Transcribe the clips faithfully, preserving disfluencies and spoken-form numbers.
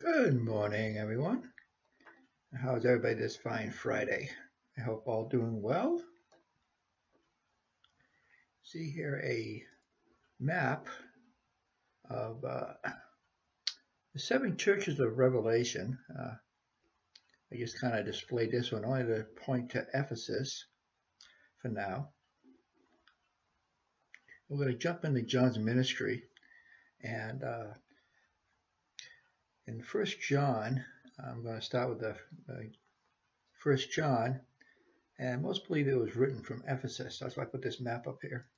Good morning, everyone. How's everybody this fine Friday? I hope all doing well. See here a map of uh, the seven churches of Revelation. Uh, I just kind of displayed this one only to point to Ephesus for now. We're going to jump into John's ministry, and uh, in First John, I'm going to start with the uh, First John, and most believe it was written from Ephesus. That's why I put this map up here.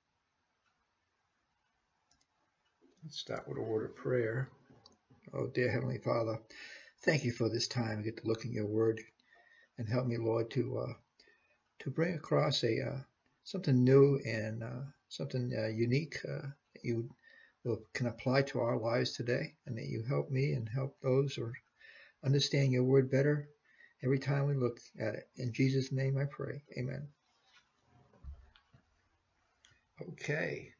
Let's start with a word of prayer. Oh, dear Heavenly Father, thank you for this time to get to look in your word and help me, Lord, to uh, to bring across a uh, something new and uh, something uh, unique uh, that you will, can apply to our lives today, and that you help me and help those who understand your word better every time we look at it. In Jesus' name I pray. Amen. Okay.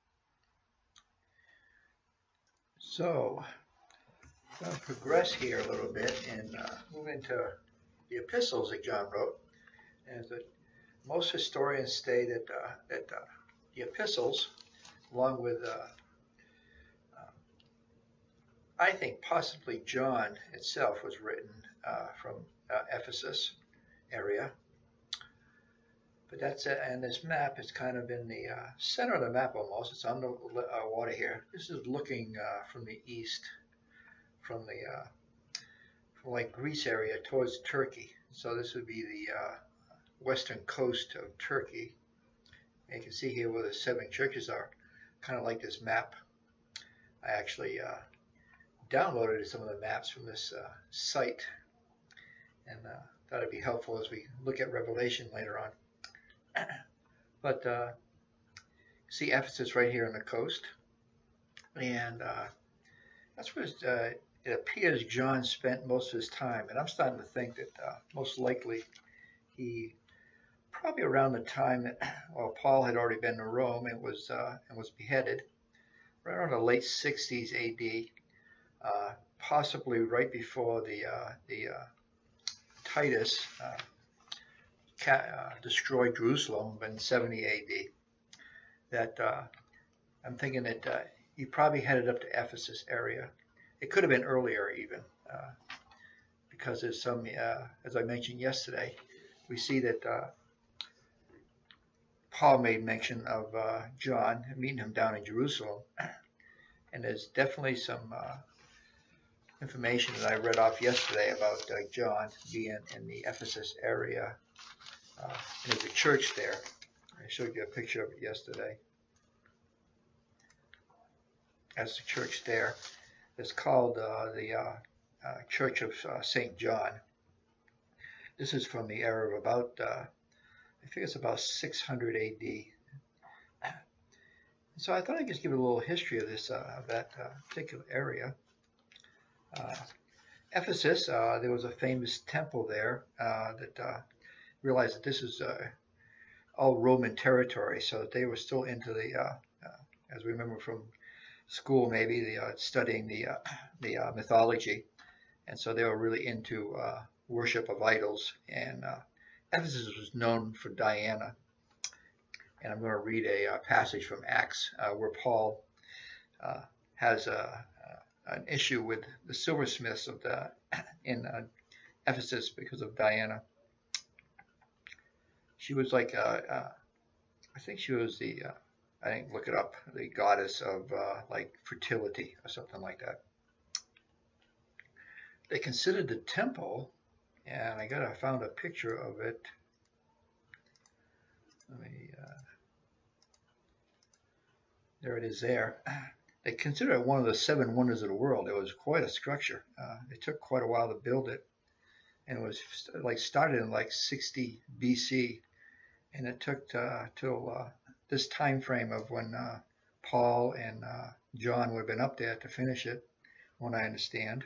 So, I'm going to progress here a little bit and uh, move into the epistles that John wrote. And that most historians say that uh, that uh, the epistles, along with, uh, uh, I think possibly John itself, was written uh, from uh, Ephesus area. But that's it. And this map is kind of in the uh, center of the map almost. It's on the uh, water here. This is looking uh, from the east, from the uh, from like Greece area towards Turkey. So this would be the uh, western coast of Turkey. And you can see here where the seven churches are, kind of like this map. I actually uh, downloaded some of the maps from this uh, site, and uh, thought it'd be helpful as we look at Revelation later on. But uh, see Ephesus right here on the coast, and uh, that's where uh, it appears John spent most of his time. And I'm starting to think that uh, most likely he probably around the time that well Paul had already been to Rome and was uh, and was beheaded, right around the late sixties A D, uh, possibly right before the uh, the uh, Titus uh, ca- uh, destroyed Jerusalem in seventy A D. That uh, I'm thinking that uh, he probably headed up to Ephesus area. It could have been earlier even, uh, because there's some, uh, as I mentioned yesterday, we see that uh, Paul made mention of uh, John meeting him down in Jerusalem, and there's definitely some uh, information that I read off yesterday about uh, John being in the Ephesus area. Uh, and there's a church there. I showed you a picture of it yesterday. That's the church there. It's called uh, the uh, uh, Church of uh, Saint John. This is from the era of about, uh, I think it's about six hundred A D. So I thought I'd just give a little history of this, uh, of that uh, particular area. Uh, Ephesus, uh, there was a famous temple there uh, that uh, realized that this is uh, all Roman territory, so they were still into the, uh, uh, as we remember from school, maybe the uh, studying the uh, the uh, mythology, and so they were really into uh, worship of idols. And uh, Ephesus was known for Diana, and I'm going to read a uh, passage from Acts uh, where Paul uh, has a, a, an issue with the silversmiths of the in uh, Ephesus because of Diana. She was like, uh, uh, I think she was the, uh, I didn't look it up, the goddess of uh, like fertility or something like that. They considered the temple, and I got I found a picture of it. Let me, uh, there it is there. They consider it one of the seven wonders of the world. It was quite a structure. Uh, it took quite a while to build it, and it was like started in like sixty B C, and it took uh, till uh, this time frame of when uh, Paul and uh, John would have been up there to finish it, when I understand.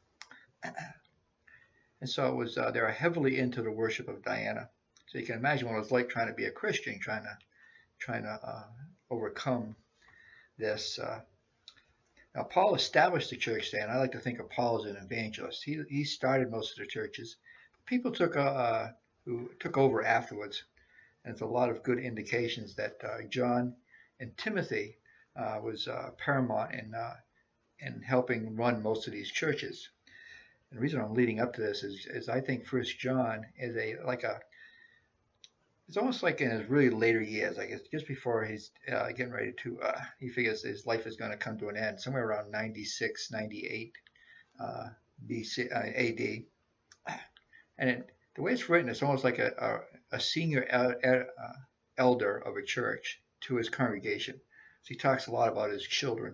And so it was uh, they were heavily into the worship of Diana. So you can imagine what it was like trying to be a Christian, trying to trying to uh, overcome this. Uh, Now, Paul established the church there, and I like to think of Paul as an evangelist. He he started most of the churches. People took uh, uh, who took over afterwards, and there's a lot of good indications that uh, John and Timothy uh, was uh, paramount in uh, in helping run most of these churches. And the reason I'm leading up to this is, is I think First John is a like a it's almost like in his really later years, like it's just before he's uh, getting ready to, uh, he figures his life is going to come to an end, somewhere around ninety-six, ninety-eight uh, B C, uh, A D. And it, the way it's written, it's almost like a, a, a senior el, el, uh, elder of a church to his congregation. So he talks a lot about his children.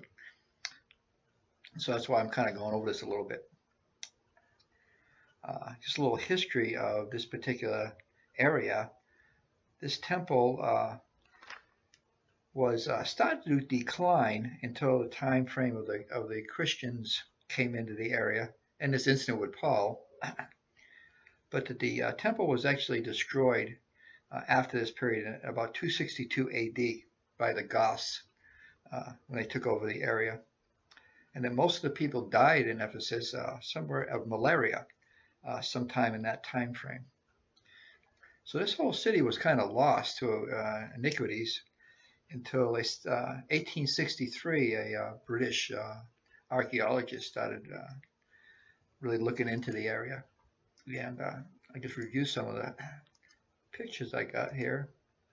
So that's why I'm kind of going over this a little bit. Uh, just a little history of this particular area. This temple uh, was uh, started to decline until the time frame of the of the Christians came into the area, in this incident with Paul. But the, the uh, temple was actually destroyed uh, after this period, in about two sixty-two A D, by the Goths uh, when they took over the area. And then most of the people died in Ephesus uh, somewhere of malaria uh, sometime in that time frame. So this whole city was kind of lost to uh, iniquities until uh, eighteen sixty-three, a uh, British uh, archaeologist started uh, really looking into the area. And uh, I just review some of the pictures I got here.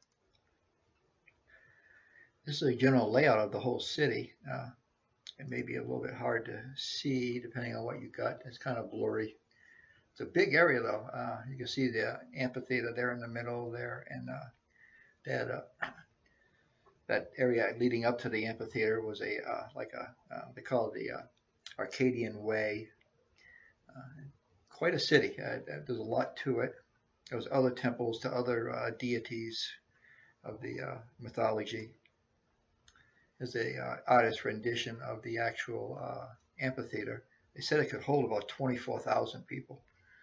This is a general layout of the whole city. Uh, it may be a little bit hard to see depending on what you got. It's kind of blurry. It's a big area, though. Uh, you can see the amphitheater there in the middle there, and uh, that uh, that area leading up to the amphitheater was a uh, like a uh, they call it the uh, Arcadian Way. Uh, quite a city. Uh, there's a lot to it. There was other temples to other uh, deities of the uh, mythology. There's a uh, artist rendition of the actual uh, amphitheater. They said it could hold about twenty-four thousand people.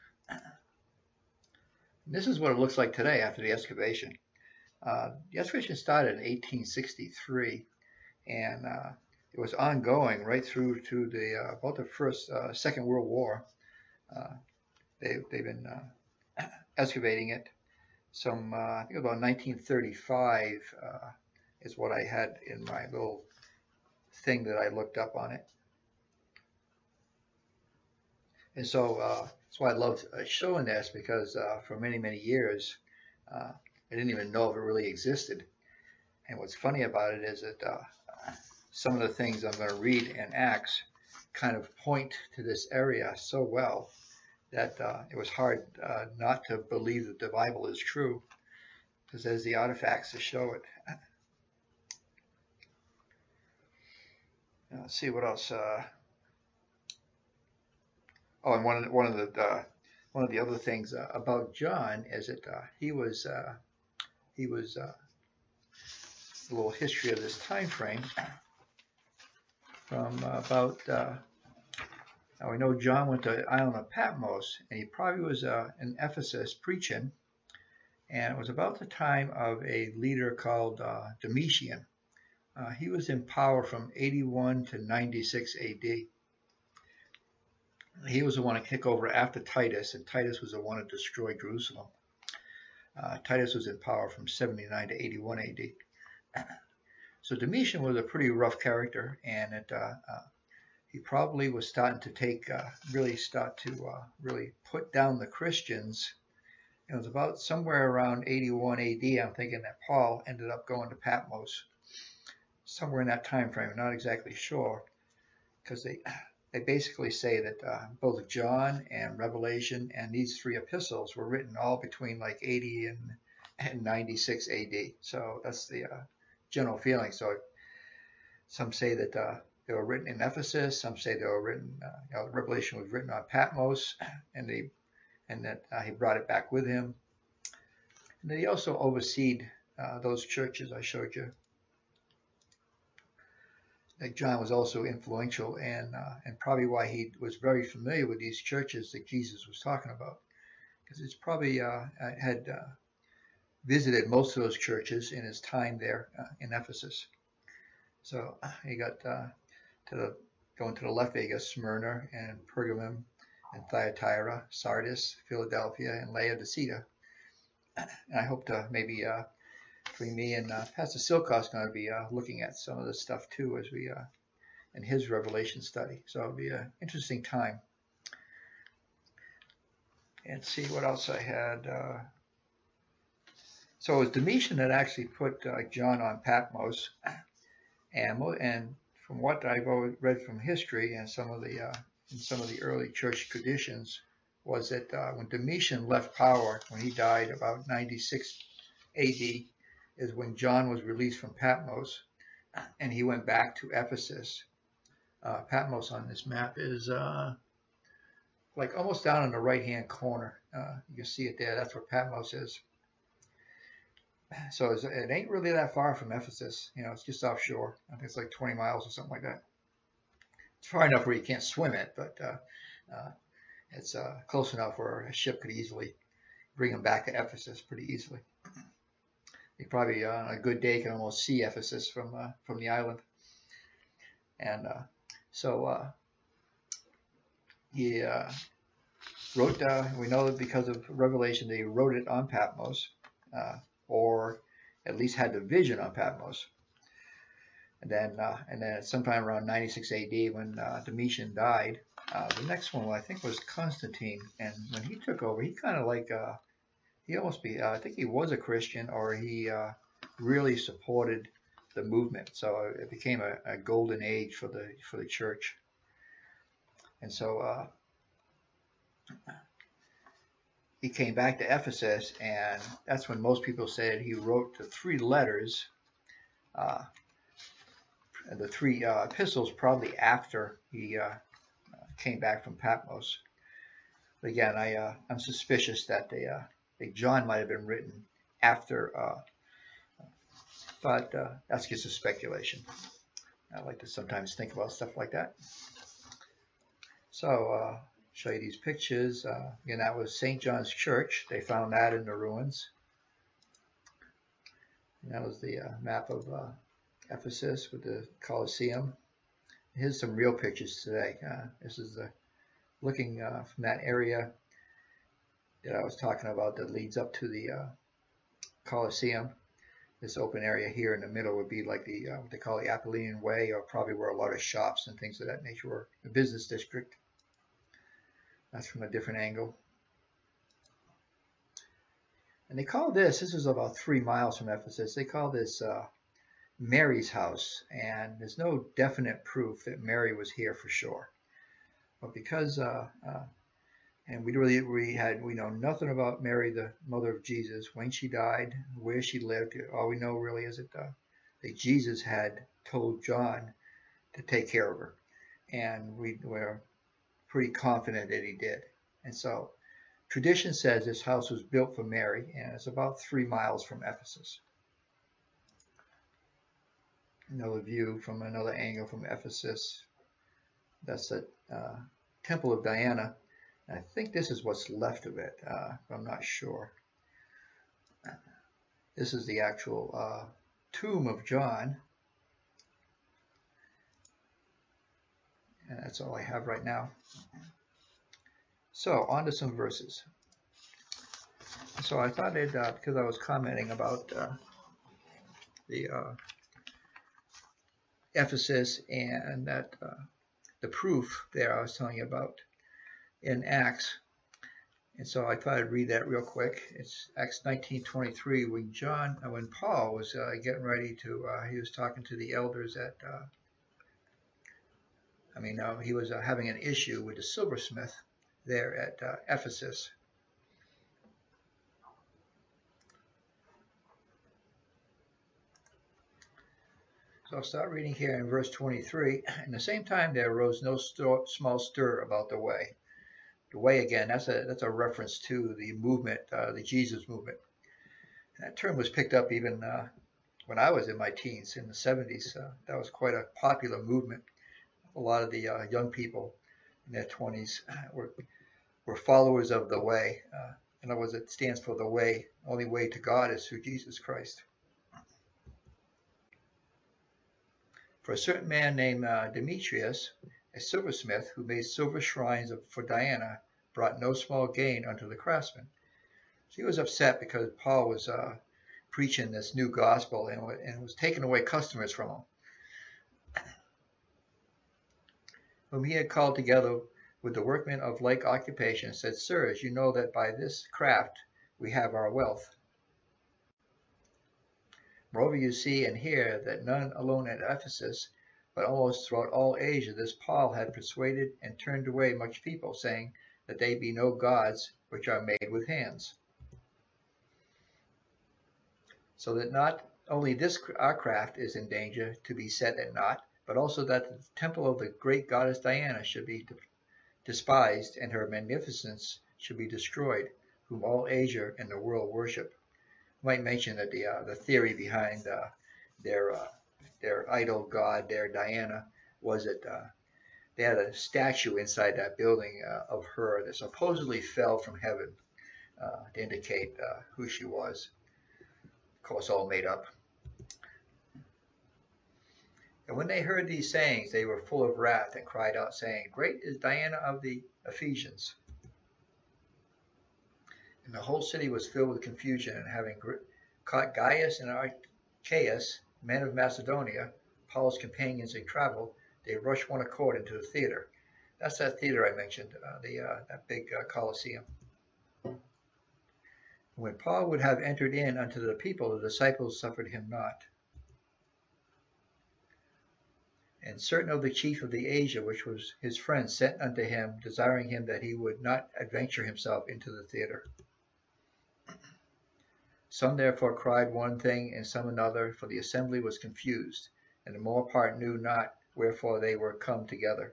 And this is what it looks like today after the excavation. Uh, the excavation started in eighteen sixty-three, and uh, it was ongoing right through to the uh, about the first, uh, Second World War. Uh, they, they've been uh, excavating it. Some, uh, I think about nineteen thirty-five uh, is what I had in my little thing that I looked up on it. And so uh, that's why I love showing this, because uh, for many, many years, uh, I didn't even know if it really existed. And what's funny about it is that uh, some of the things I'm going to read in Acts kind of point to this area so well that uh, it was hard uh, not to believe that the Bible is true, because there's the artifacts to show it. Now, let's see what else. Uh, oh, and one of the, one of the uh, one of the other things uh, about John is that uh, he was uh, he was uh, a little history of this time frame from uh, about. Uh, now we know John went to the island of Patmos, and he probably was uh, in Ephesus preaching, and it was about the time of a leader called uh, Domitian. Uh, he was in power from eighty-one to ninety-six A D. He was the one to kick over after Titus, and Titus was the one to destroy Jerusalem. Uh, Titus was in power from seventy-nine to eighty-one A D. So Domitian was a pretty rough character, and it, uh, uh, he probably was starting to take, uh, really start to uh, really put down the Christians. It was about somewhere around eighty-one A D. I'm thinking that Paul ended up going to Patmos, somewhere in that time frame. I'm not exactly sure, because they they basically say that uh, both John and Revelation and these three epistles were written all between like eighty and, and ninety-six A D. So that's the uh, general feeling. So some say that uh, they were written in Ephesus. Some say they were written. Uh, you know, Revelation was written on Patmos, and they and that uh, he brought it back with him. And then he also overseed uh, those churches I showed you. That John was also influential, and uh, and probably why he was very familiar with these churches that Jesus was talking about, because it's probably uh, had uh, visited most of those churches in his time there uh, in Ephesus. So he got uh, to the going to the left, you got Smyrna and Pergamum and Thyatira, Sardis, Philadelphia, and Laodicea. And I hope to maybe uh, between me and uh, Pastor Silcott's going to be uh, looking at some of this stuff too as we uh, in his Revelation study. So it'll be an interesting time. And see what else I had. Uh, so it was Domitian that actually put uh, John on Patmos, and and from what I've read from history and some of the uh, in some of the early church traditions, was that uh, when Domitian left power, when he died about ninety-six A D, is when John was released from Patmos, and he went back to Ephesus. Uh, Patmos on this map is uh, like almost down in the right-hand corner. Uh, you can see it there. That's where Patmos is. So it's, it ain't really that far from Ephesus. You know, it's just offshore. I think it's like twenty miles or something like that. It's far enough where you can't swim it, but uh, uh, it's uh, close enough where a ship could easily bring them back to Ephesus pretty easily. You probably uh, on a good day can almost see Ephesus from uh, from the island. And uh, so uh, he uh, wrote. Uh, we know that because of Revelation, they wrote it on Patmos, uh, or at least had the vision on Patmos. And then, uh, and then sometime around ninety-six A D, when uh, Domitian died, uh, the next one I think was Constantine. And when he took over, he kind of like uh, he almost be. Uh, I think he was a Christian, or he uh, really supported the movement. So it became a, a golden age for the for the church. And so uh, he came back to Ephesus, and that's when most people said he wrote the three letters. Uh, the three uh, epistles probably after he uh, came back from Patmos. But again, I, uh, I'm suspicious that they, uh, they John might have been written after, uh, but uh, that's just a speculation. I like to sometimes think about stuff like that. So uh, show you these pictures. Uh, again, that was Saint John's Church. They found that in the ruins. And that was the uh, map of uh, Ephesus with the Colosseum. Here's some real pictures today. Uh, this is the looking uh, from that area that I was talking about that leads up to the uh, Colosseum. This open area here in the middle would be like the uh, what they call the Apolline Way, or probably where a lot of shops and things of that nature were. The business district. That's from a different angle. And they call this, this is about three miles from Ephesus, they call this uh, Mary's house, and there's no definite proof that Mary was here for sure. But because, uh, uh, and we really we had we know nothing about Mary, the mother of Jesus, when she died, where she lived. All we know really is that, uh, that Jesus had told John to take care of her, and we were pretty confident that he did. And so, tradition says this house was built for Mary, and it's about three miles from Ephesus. Another view from another angle from Ephesus. That's the uh, Temple of Diana. I think this is what's left of it. Uh, I'm not sure. This is the actual uh, tomb of John. And that's all I have right now. So, on to some verses. So I thought it, uh, because I was commenting about uh, the uh, Ephesus and that uh, the proof there I was telling you about in Acts. And so I thought I'd read that real quick. It's Acts nineteen twenty-three, when John, when Paul was uh, getting ready to, uh, he was talking to the elders at, uh, I mean, uh, he was uh, having an issue with the silversmith there at uh, Ephesus. So I'll start reading here in verse twenty-three. In the same time there arose no st- small stir about the way. The way, again, that's a that's a reference to the movement, uh, the Jesus movement. And that term was picked up even uh, when I was in my teens, in the seventies. Uh, that was quite a popular movement. A lot of the uh, young people in their twenties were were followers of the way. Uh, in other words, it stands for the way. Only way to God is through Jesus Christ. For a certain man named uh, Demetrius, a silversmith who made silver shrines for Diana, brought no small gain unto the craftsman. So he was upset because Paul was uh, preaching this new gospel and, and was taking away customers from him, whom he had called together with the workmen of like occupation, said, Sirs, you know that by this craft we have our wealth. Moreover, you see and hear that none alone at Ephesus, but almost throughout all Asia, this Paul had persuaded and turned away much people, saying that they be no gods which are made with hands. So that not only this our craft is in danger to be set at naught, but also that the temple of the great goddess Diana should be despised, and her magnificence should be destroyed, whom all Asia and the world worship. I might mention that the uh, the theory behind uh, their uh, their idol god, their Diana, was that uh, they had a statue inside that building uh, of her that supposedly fell from heaven uh, to indicate uh, who she was. Of course, all made up. And when they heard these sayings, they were full of wrath and cried out, saying, Great is Diana of the Ephesians. And the whole city was filled with confusion, and having caught Gaius and Archias, men of Macedonia, Paul's companions in travel, they rushed one accord into the theater. That's that theater I mentioned, uh, the uh, that big uh, Colosseum. When Paul would have entered in unto the people, the disciples suffered him not. And certain of the chief of the Asia, which was his friend, sent unto him, desiring him that he would not adventure himself into the theater. Some therefore cried one thing, and some another, for the assembly was confused, and the more part knew not wherefore they were come together.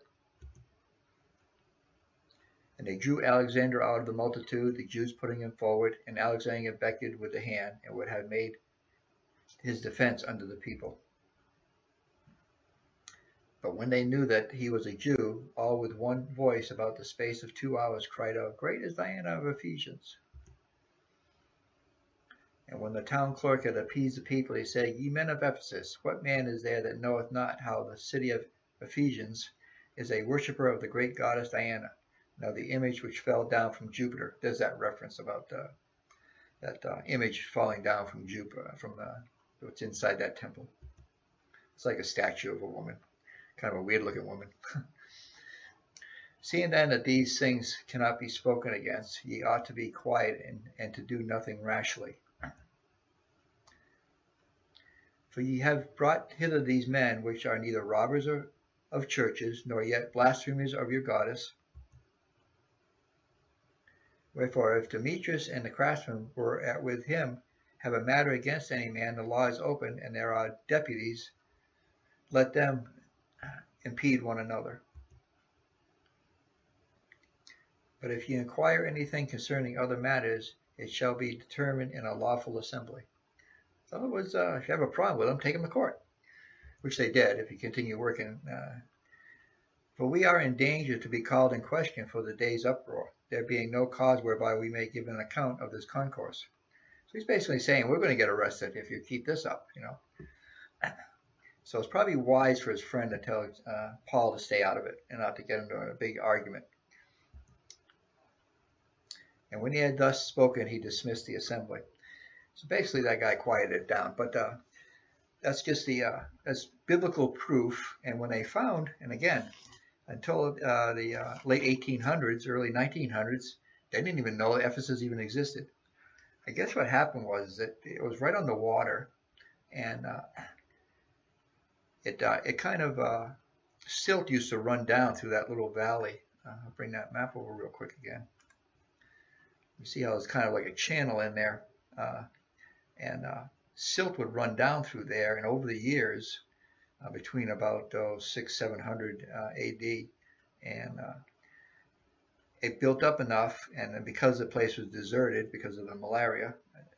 And they drew Alexander out of the multitude, the Jews putting him forward, and Alexander beckoned with the hand, and would have made his defense unto the people. But when they knew that he was a Jew, all with one voice about the space of two hours cried out, Great is Diana of Ephesians. And when the town clerk had appeased the people, he said, Ye men of Ephesus, what man is there that knoweth not how the city of Ephesians is a worshipper of the great goddess Diana, now the image which fell down from Jupiter? There's that reference about uh, that uh, image falling down from Jupiter, from uh, what's inside that temple. It's like a statue of a woman, kind of a weird-looking woman. Seeing then that these things cannot be spoken against, ye ought to be quiet and, and to do nothing rashly. For ye have brought hither these men, which are neither robbers or of churches, nor yet blasphemers of your goddess. Wherefore, if Demetrius and the craftsmen were at with him, have a matter against any man, the law is open, and there are deputies, let them impede one another. But if ye inquire anything concerning other matters, it shall be determined in a lawful assembly. So it was, uh, if you have a problem with them, take them to court, which they did if you continue working. Uh, for we are in danger to be called in question for the day's uproar, there being no cause whereby we may give an account of this concourse. So he's basically saying, we're going to get arrested if you keep this up, you know. So it's probably wise for his friend to tell uh, Paul to stay out of it and not to get into a big argument. And when he had thus spoken, he dismissed the assembly. So basically that guy quieted it down. But uh, that's just the uh, that's biblical proof. And when they found, and again, until uh, the uh, late eighteen hundreds, early nineteen hundreds, they didn't even know Ephesus even existed. I guess what happened was that it was right on the water, and uh, it uh, it kind of uh, silt used to run down through that little valley. Uh, I'll bring that map over real quick again. You see how it's kind of like a channel in there, uh, and uh, silt would run down through there, and over the years, uh, between about oh, six, seven hundred uh, A D, and uh, it built up enough, and then because the place was deserted because of the malaria,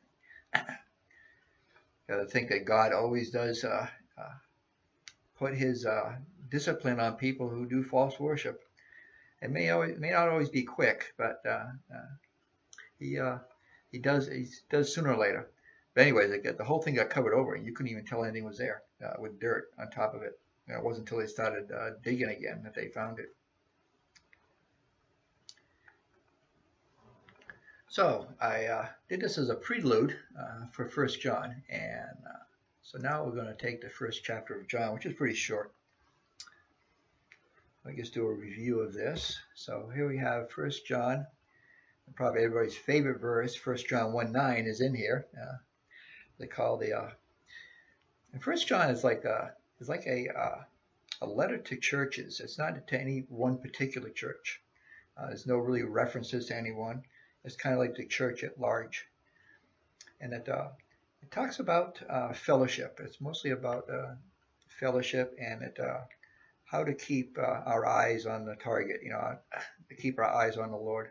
got to think that God always does uh, uh, put His uh, discipline on people who do false worship. It may always, may not always be quick, but uh, uh, he uh, he does he does sooner or later. But anyways, it got, the whole thing got covered over, and you couldn't even tell anything was there uh, with dirt on top of it. You know, it wasn't until they started uh, digging again that they found it. So I uh, did this as a prelude uh, for First John, and uh, so now we're going to take the first chapter of John, which is pretty short. I'll just do a review of this. So here we have First John, probably everybody's favorite verse. First John one nine is in here. Uh, they call the uh, and First John is like a is like a uh, a letter to churches. It's not to any one particular church. Uh, there's no really references to anyone. It's kind of like the church at large, and it uh, it talks about uh, fellowship. It's mostly about uh, fellowship and it uh, how to keep uh, our eyes on the target. You know, to keep our eyes on the Lord.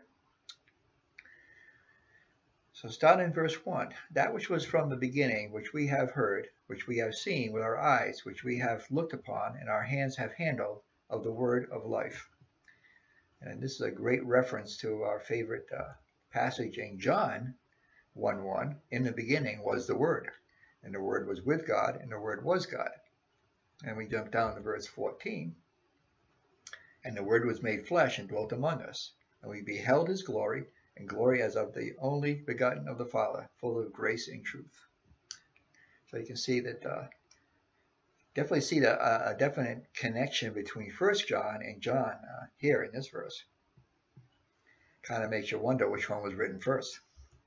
So start in verse one. That which was from the beginning, which we have heard, which we have seen with our eyes, which we have looked upon, and our hands have handled of the word of life. And this is a great reference to our favorite uh, passage in John one one. In the beginning was the Word, and the Word was with God, and the Word was God. And we jump down to verse fourteen. And the Word was made flesh and dwelt among us, and we beheld his glory, and glory as of the only begotten of the Father, full of grace and truth. So you can see that, uh, definitely see the, uh, a definite connection between First John and John uh, here in this verse. Kind of makes you wonder which one was written first.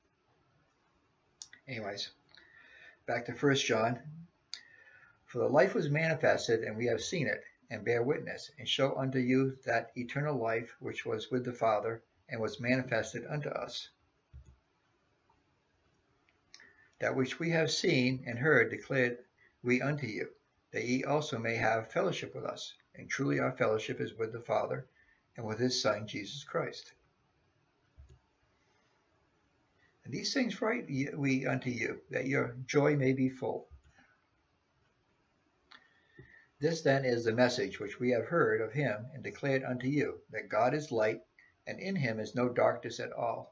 Anyways, back to First John. For the life was manifested, and we have seen it, and bear witness, and show unto you that eternal life which was with the Father, and was manifested unto us. That which we have seen and heard declared we unto you, that ye also may have fellowship with us. And truly our fellowship is with the Father, and with his Son, Jesus Christ. And these things write we unto you, that your joy may be full. This then is the message which we have heard of him and declared unto you, that God is light, and in him is no darkness at all.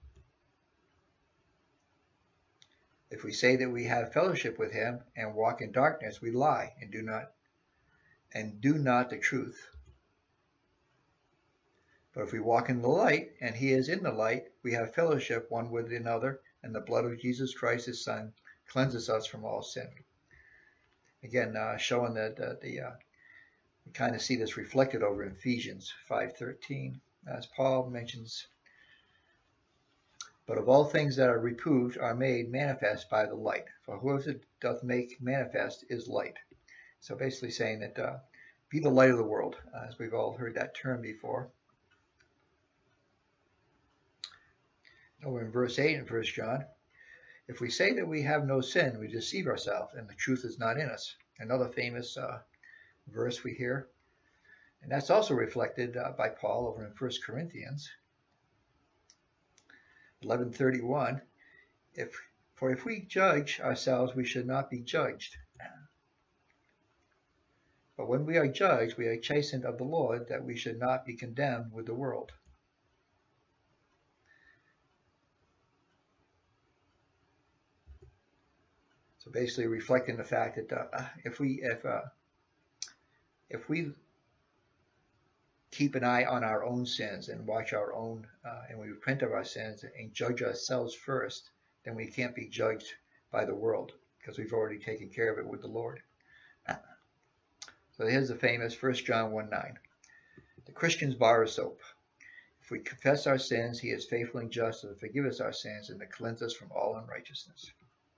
If we say that we have fellowship with him and walk in darkness, we lie and do not and do not the truth. But if we walk in the light, and he is in the light, we have fellowship one with another, and the blood of Jesus Christ, his Son, cleanses us from all sin. Again, uh, showing that uh, the uh, we kind of see this reflected over in Ephesians five thirteen, as Paul mentions. But of all things that are reproved are made manifest by the light. For whoever doth make manifest is light. So basically saying that uh, be the light of the world, uh, as we've all heard that term before. Over in verse eight in First John, if we say that we have no sin, we deceive ourselves, and the truth is not in us. Another famous uh, verse we hear. And that's also reflected uh, by Paul over in First Corinthians eleven thirty-one. If, for if we judge ourselves, we should not be judged. But when we are judged, we are chastened of the Lord, that we should not be condemned with the world. So basically reflecting the fact that uh, if we if uh, if we keep an eye on our own sins and watch our own uh, and we repent of our sins and judge ourselves first, then we can't be judged by the world because we've already taken care of it with the Lord. So here's the famous First John one nine. The Christian's bar of soap. If we confess our sins, he is faithful and just to forgive us our sins and to cleanse us from all unrighteousness.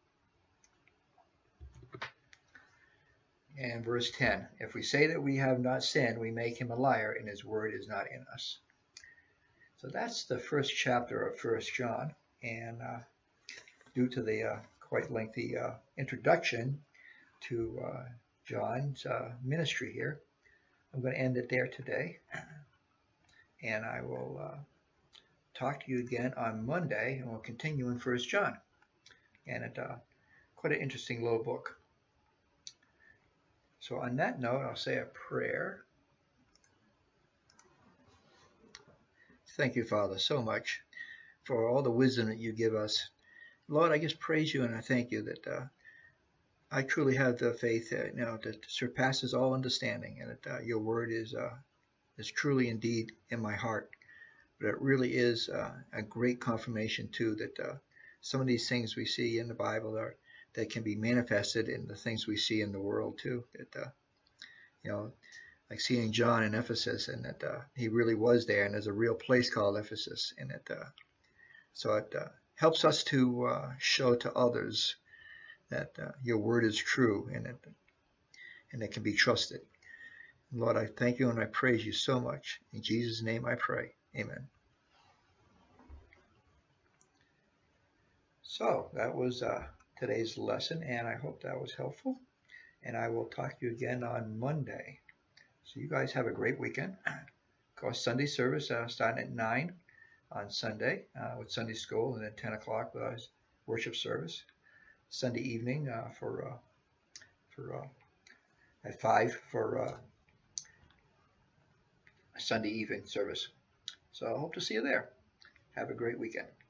And verse ten, if we say that we have not sinned, we make him a liar, and his word is not in us. So that's the first chapter of First John. And uh, due to the uh, quite lengthy uh, introduction to uh, John's uh, ministry here, I'm going to end it there today. And I will uh, talk to you again on Monday, and we'll continue in First John. And it's uh, quite an interesting little book. So on that note, I'll say a prayer. Thank you, Father, so much for all the wisdom that you give us. Lord, I just praise you and I thank you that uh, I truly have the faith that, you know, that surpasses all understanding, and that uh, your word is uh, is truly indeed in my heart. But it really is uh, a great confirmation too that uh, some of these things we see in the Bible are that can be manifested in the things we see in the world too. That uh, you know, like seeing John in Ephesus, and that uh, he really was there, and there's a real place called Ephesus, and it uh, so it uh, helps us to uh, show to others that uh, your word is true, and it and it can be trusted. Lord, I thank you and I praise you so much. In Jesus' name I pray. Amen. So that was uh, today's lesson, and I hope that was helpful. And I will talk to you again on Monday. So you guys have a great weekend. Of course, Sunday service uh, starting at nine on Sunday uh, with Sunday school, and then ten o'clock with our worship service. Sunday evening uh, for uh, for uh, at five for uh, Sunday evening service. So I hope to see you there. Have a great weekend.